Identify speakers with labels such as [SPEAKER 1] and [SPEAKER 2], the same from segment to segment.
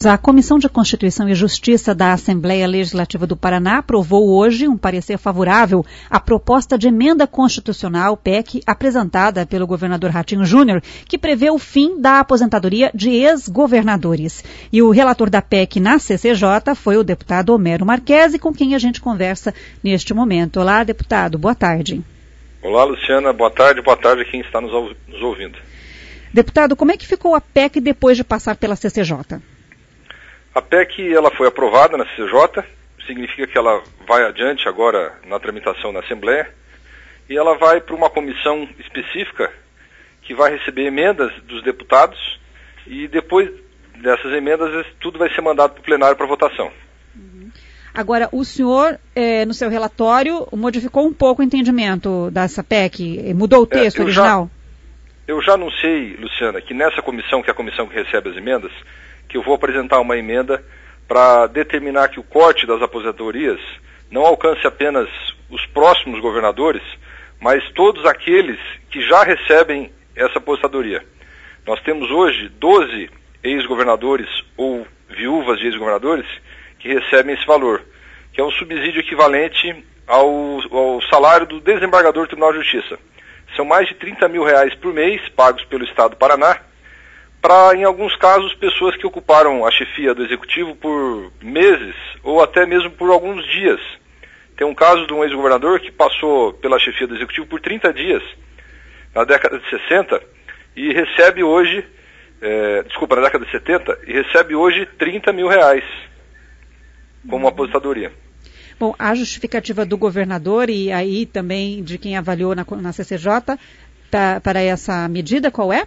[SPEAKER 1] A Comissão de Constituição e Justiça da Assembleia Legislativa do Paraná aprovou hoje um parecer favorável à proposta de emenda constitucional, PEC, apresentada pelo governador Ratinho Júnior, que prevê o fim da aposentadoria de ex-governadores. E o relator da PEC na CCJ foi o deputado Homero Marquesi, com quem a gente conversa neste momento. Olá, deputado, boa tarde.
[SPEAKER 2] Olá, Luciana, boa tarde a quem está nos ouvindo.
[SPEAKER 1] Deputado, como é que ficou a PEC depois de passar pela CCJ?
[SPEAKER 2] A PEC ela foi aprovada na CCJ, significa que ela vai adiante agora na tramitação na Assembleia, e ela vai para uma comissão específica que vai receber emendas dos deputados, e depois dessas emendas tudo vai ser mandado para o plenário para votação.
[SPEAKER 1] Agora, o senhor, no seu relatório, modificou um pouco o entendimento dessa PEC, mudou o texto original?
[SPEAKER 2] Eu já anunciei, Luciana, que nessa comissão, que é a comissão que recebe as emendas, que eu vou apresentar uma emenda para determinar que o corte das aposentadorias não alcance apenas os próximos governadores, mas todos aqueles que já recebem essa aposentadoria. Nós temos hoje 12 ex-governadores ou viúvas de ex-governadores que recebem esse valor, que é um subsídio equivalente ao salário do desembargador do Tribunal de Justiça. São mais de R$30 mil por mês pagos pelo Estado do Paraná, para, em alguns casos, pessoas que ocuparam a chefia do Executivo por meses ou até mesmo por alguns dias. Tem um caso de um ex-governador que passou pela chefia do Executivo por 30 dias, na década de 60, e recebe hoje, na década de 70, e recebe hoje R$30 mil como aposentadoria.
[SPEAKER 1] Bom, a justificativa do governador e aí também de quem avaliou na CCJ para essa medida, qual é?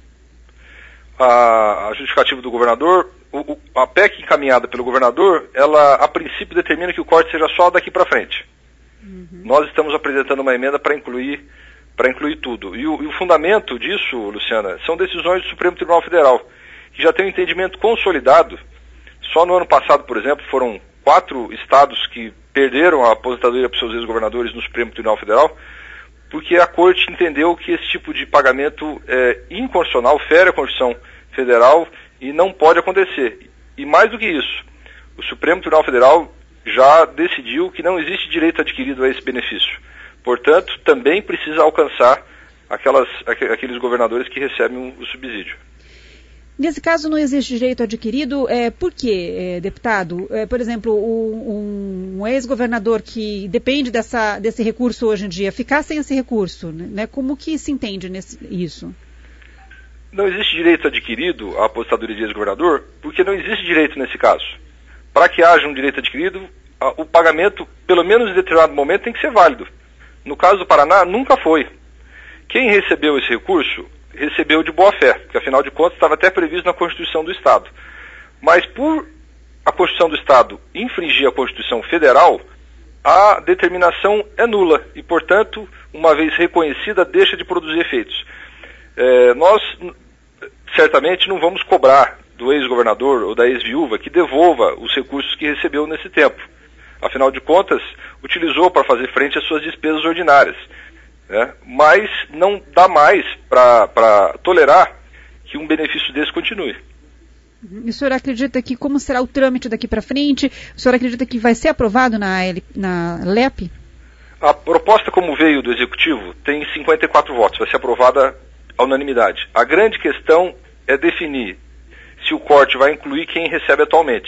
[SPEAKER 2] A justificativa do governador, a PEC encaminhada pelo governador, ela a princípio determina que o corte seja só daqui para frente. Nós estamos apresentando uma emenda para incluir tudo. E o fundamento disso, Luciana, são decisões do Supremo Tribunal Federal, que já tem um entendimento consolidado. Só no ano passado, por exemplo, foram 4 estados que perderam a aposentadoria para os seus ex-governadores no Supremo Tribunal Federal, porque a Corte entendeu que esse tipo de pagamento é inconstitucional, fere a Constituição Federal e não pode acontecer. E mais do que isso, o Supremo Tribunal Federal já decidiu que não existe direito adquirido a esse benefício. Portanto, também precisa alcançar aqueles governadores que recebem o subsídio.
[SPEAKER 1] Nesse caso não existe direito adquirido, por quê, deputado? Por exemplo, um ex-governador que depende desse recurso hoje em dia, ficar sem esse recurso, né? Como que se entende isso?
[SPEAKER 2] Não existe direito adquirido à aposentadoria de ex-governador, porque não existe direito nesse caso. Para que haja um direito adquirido, o pagamento, pelo menos em determinado momento, tem que ser válido. No caso do Paraná, nunca foi. Quem recebeu esse recurso recebeu de boa fé, porque afinal de contas estava até previsto na Constituição do Estado. Mas por a Constituição do Estado infringir a Constituição Federal, a determinação é nula e, portanto, uma vez reconhecida, deixa de produzir efeitos. Nós, certamente, não vamos cobrar do ex-governador ou da ex-viúva que devolva os recursos que recebeu nesse tempo. Afinal de contas, utilizou para fazer frente às suas despesas ordinárias. Mas não dá mais para tolerar que um benefício desse continue.
[SPEAKER 1] E o senhor acredita que, como será o trâmite daqui para frente, o senhor acredita que vai ser aprovado na LEP?
[SPEAKER 2] A proposta, como veio do Executivo, tem 54 votos, vai ser aprovada à unanimidade. A grande questão é definir se o corte vai incluir quem recebe atualmente.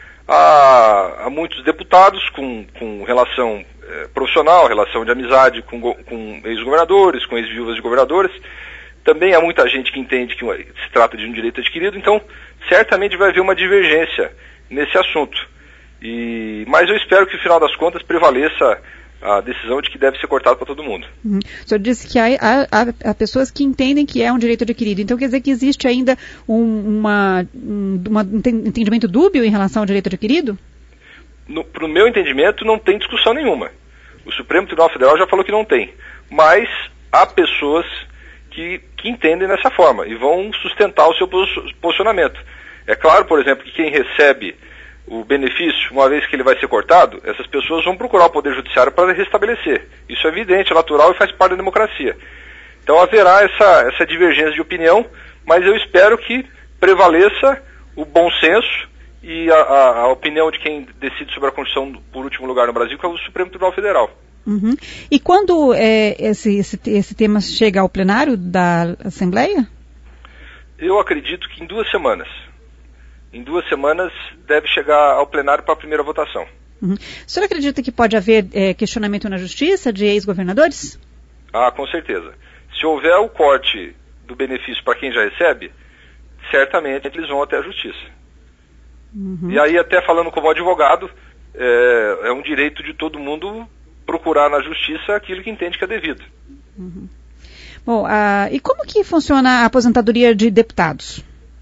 [SPEAKER 2] Há muitos deputados com relação profissional, relação de amizade com ex-governadores, com ex-viúvas de governadores. Também há muita gente que entende que se trata de um direito adquirido, então certamente vai haver uma divergência nesse assunto. Mas eu espero que, no final das contas, prevaleça a decisão de que deve ser cortado para todo mundo.
[SPEAKER 1] O senhor disse que há pessoas que entendem que é um direito adquirido, então quer dizer que existe ainda um entendimento dúbio em relação ao direito adquirido?
[SPEAKER 2] Para o meu entendimento, não tem discussão nenhuma. O Supremo Tribunal Federal já falou que não tem. Mas há pessoas que entendem dessa forma e vão sustentar o seu posicionamento. É claro, por exemplo, que quem recebe o benefício, uma vez que ele vai ser cortado, essas pessoas vão procurar o Poder Judiciário para restabelecer. Isso é evidente, é natural e faz parte da democracia. Então haverá essa divergência de opinião, mas eu espero que prevaleça o bom senso que a opinião de quem decide sobre a Constituição por último lugar no Brasil, que é o Supremo Tribunal Federal.
[SPEAKER 1] Uhum. E quando esse tema chega ao plenário da Assembleia?
[SPEAKER 2] Eu acredito que em 2 semanas. Em 2 semanas deve chegar ao plenário para a primeira votação.
[SPEAKER 1] Uhum. O senhor acredita que pode haver questionamento na Justiça de ex-governadores?
[SPEAKER 2] Ah, com certeza. Se houver o corte do benefício para quem já recebe, certamente eles vão até a Justiça. Uhum. E aí, até falando como advogado, é um direito de todo mundo procurar na Justiça aquilo que entende que é devido.
[SPEAKER 1] Uhum. Bom, e como que funciona a aposentadoria de deputados?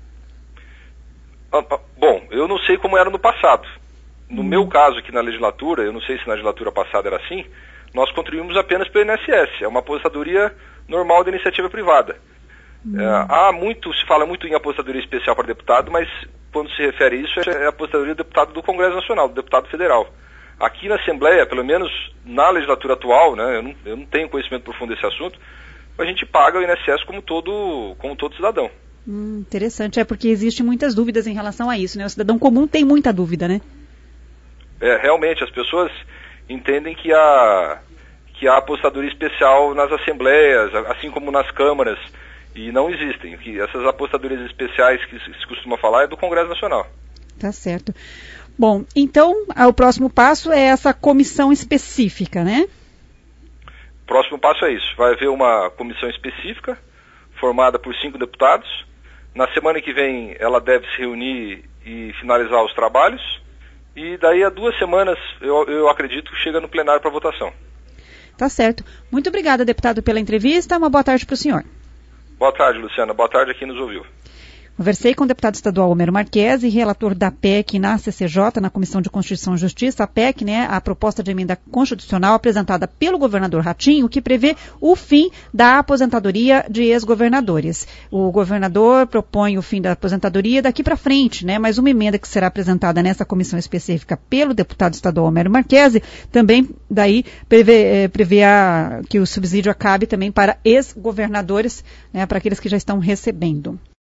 [SPEAKER 2] Bom, eu não sei como era no passado. No meu caso aqui na legislatura, eu não sei se na legislatura passada era assim, nós contribuímos apenas pelo INSS, é uma aposentadoria normal da iniciativa privada. Se fala muito em aposentadoria especial para deputado, mas quando se refere a isso, é a aposentadoria do deputado do Congresso Nacional, do deputado federal. Aqui na Assembleia, pelo menos na legislatura atual, né, eu não tenho conhecimento profundo desse assunto, a gente paga o INSS como todo cidadão.
[SPEAKER 1] Interessante, porque existem muitas dúvidas em relação a isso, né? O cidadão comum tem muita dúvida, né?
[SPEAKER 2] Realmente, as pessoas entendem que há apostadoria especial nas assembleias, assim como nas câmaras, e não existem. Que essas apostadorias especiais que se costuma falar é do Congresso Nacional.
[SPEAKER 1] Tá certo. Bom, então, o próximo passo é essa comissão específica, né?
[SPEAKER 2] O próximo passo é isso. Vai haver uma comissão específica, formada por 5 deputados. Na semana que vem, ela deve se reunir e finalizar os trabalhos. E daí a 2 semanas, eu acredito, chega no plenário para votação.
[SPEAKER 1] Tá certo. Muito obrigada, deputado, pela entrevista. Uma boa tarde para o senhor.
[SPEAKER 2] Boa tarde, Luciana. Boa tarde a quem nos ouviu.
[SPEAKER 1] Conversei com o deputado estadual Homero Marquesi, relator da PEC na CCJ, na Comissão de Constituição e Justiça. A PEC, né, a proposta de emenda constitucional apresentada pelo governador Ratinho, que prevê o fim da aposentadoria de ex-governadores. O governador propõe o fim da aposentadoria daqui para frente, né, mas uma emenda que será apresentada nessa comissão específica pelo deputado estadual Homero Marquesi também daí prevê que o subsídio acabe também para ex-governadores, né, para aqueles que já estão recebendo.